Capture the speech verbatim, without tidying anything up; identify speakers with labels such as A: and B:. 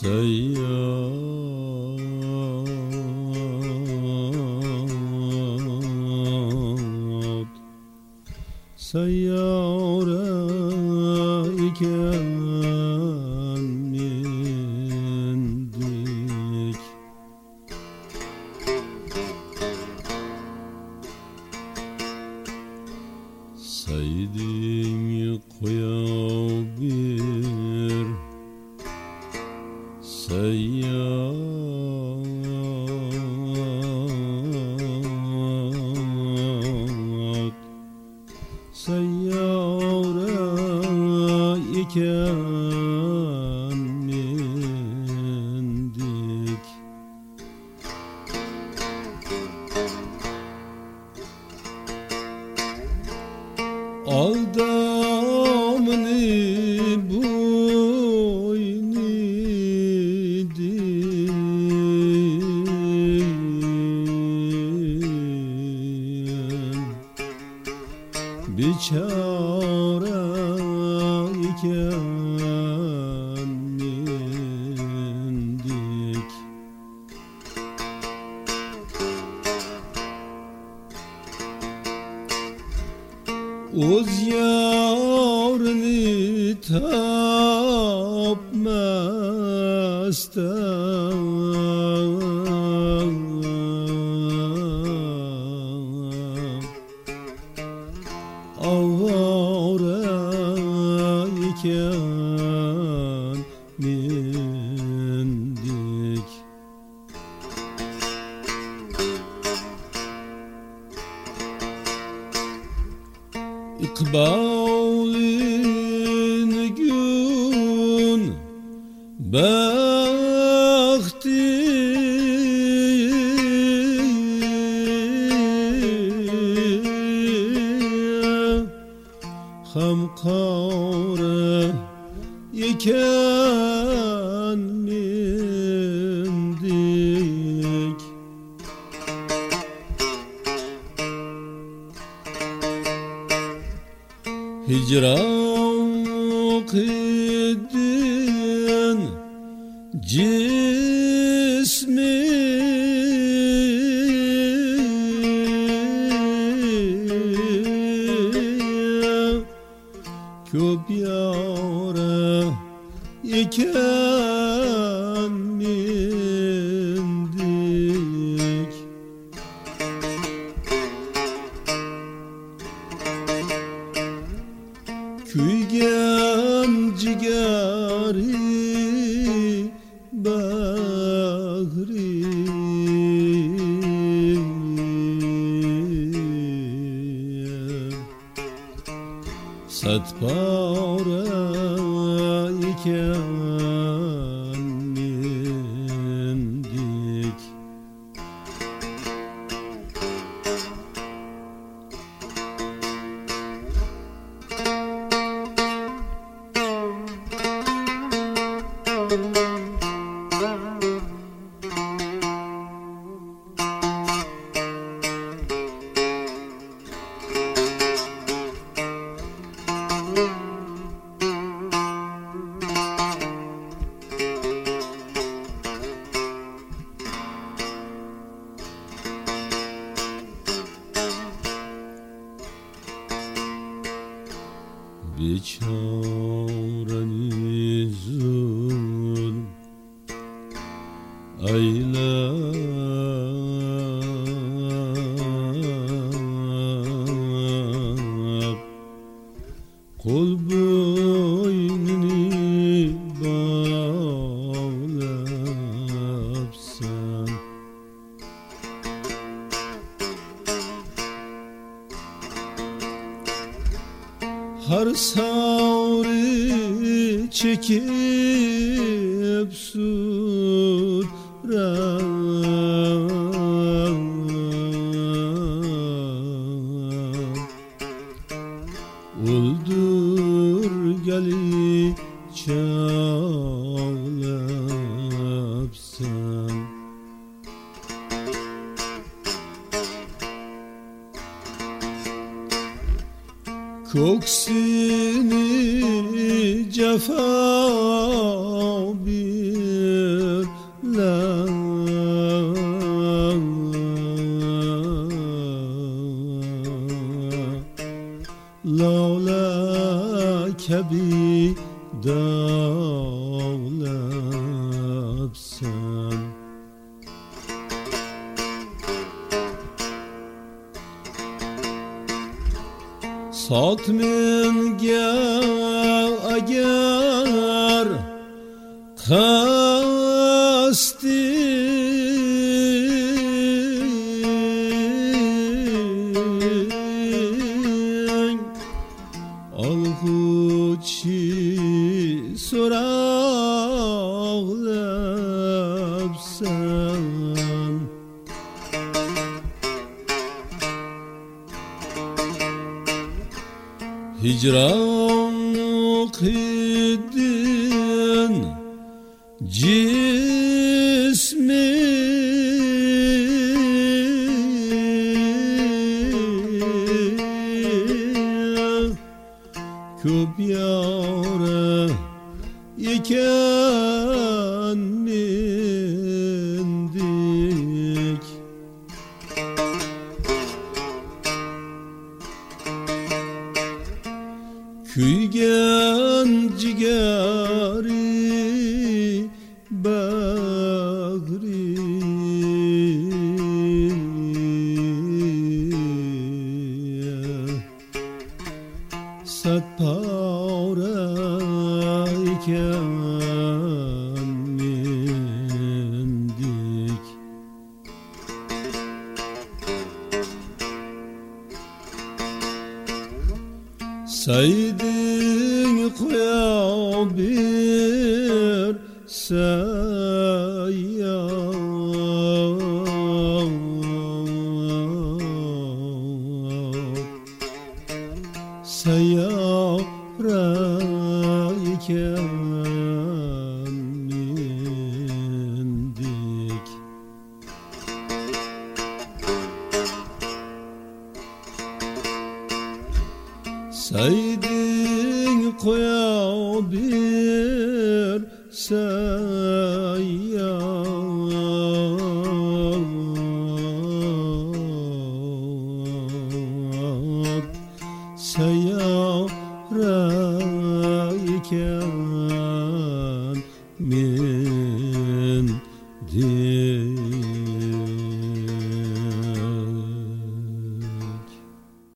A: Seyyad Seyyare iken mindik Seydin koya bir Seyyad Seyyare iken mindik Aldamını boynidim Biçare iken mindik Oz yarını tapmastan Avare iken mindik İkbalin gün bahtı Hamkare iken mindik Hicran kıydın cismi Köp yâre iken mindik Küygem cigari bahri Satpare iken mindik Biçareni zulm eylep Kul boynini bağlepsen Har savrı çekip surat Öldür geli çağlepsen Koksini cefa bir Sat min gel agar kasti alhuçi sorağlapsan hicranlık idin cismi köp yâre iken indik kuygen cigari bagri sat para iken indik saydın koya bir sayar sayara iken indik saydın koya bir sayar sayara iken min